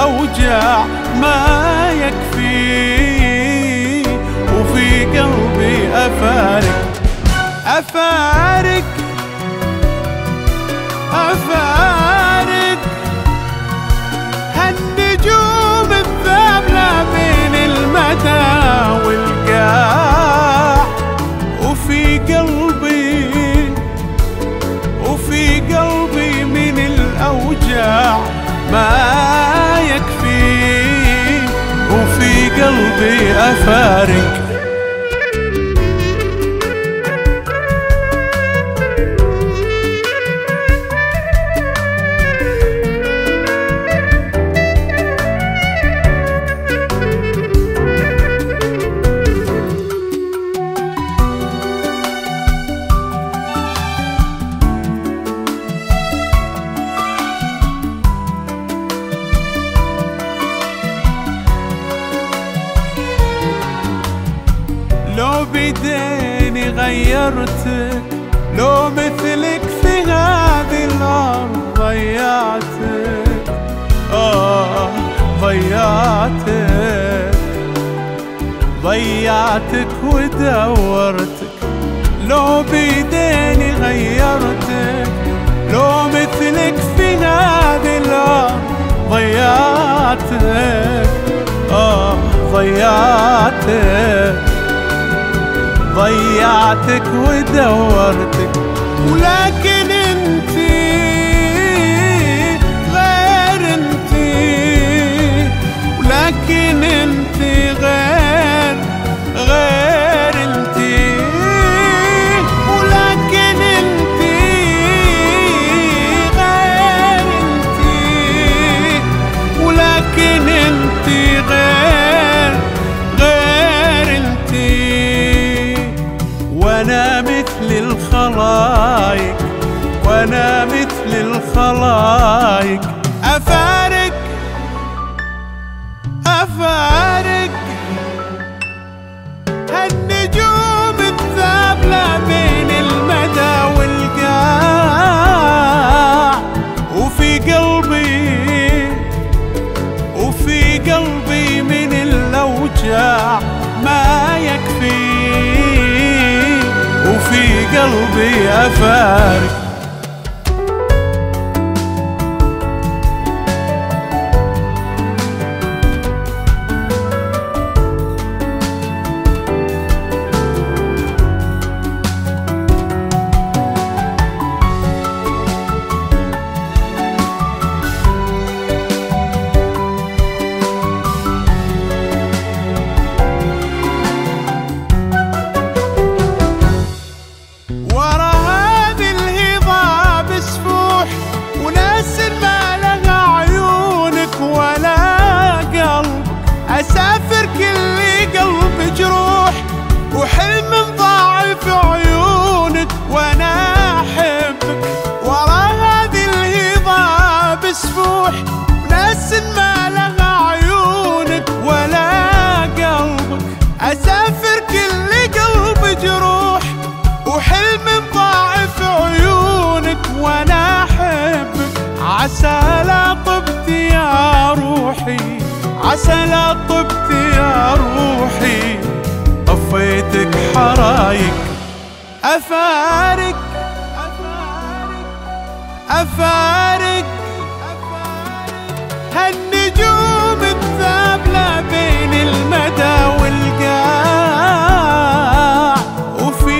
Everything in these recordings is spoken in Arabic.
الأوجاع ما يكفي، وفي قلبي أفارق أفارق أفارق هالنجوم الثابلة بين المدى والقاع، وفي قلبي من الأوجاع ما يكفي، وفي قلبي أفارق. لو بيديني غيرتك، لو مثلك في هذه الأرض ضيعتك، ضيعتك ودورتك. لو بيديني غيرتك، لو مثلك في هذه الأرض ضيعتك، ضيعتك ودورتك. ولكن انتي غير انتي، ولكن انتي غير انتي، ولكن انتي غير انتي، ولكن انتي غير انتي. وانا مثل الخلايق، وانا مثل الخلايق أفارق أفارق هالنجوم الثابلة بين المدى والقاع، وفي قلبي من الأوجاع ما يكفي، وفي قلبي أفارق. أسافر كل قلب جروح، وحلم ضاعف عيونك وأنا أحبك. ورا هذه الهضاب سفوح، وناس ما لها عيونك ولا قلبك. أسافر كل قلب جروح، وحلم ضاعف عيونك وأنا أحبك. عسى لا طبت يا روحي، عسى لا طبت يا روحي، طفيتك حرايق أفارق أفارق هالنجوم الثابلة بين المدى والقاع، وفي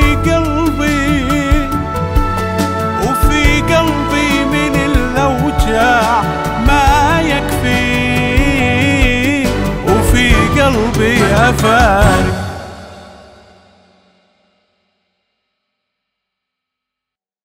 قلبي من الأوجاع ما يكفي، قلبي أفارق.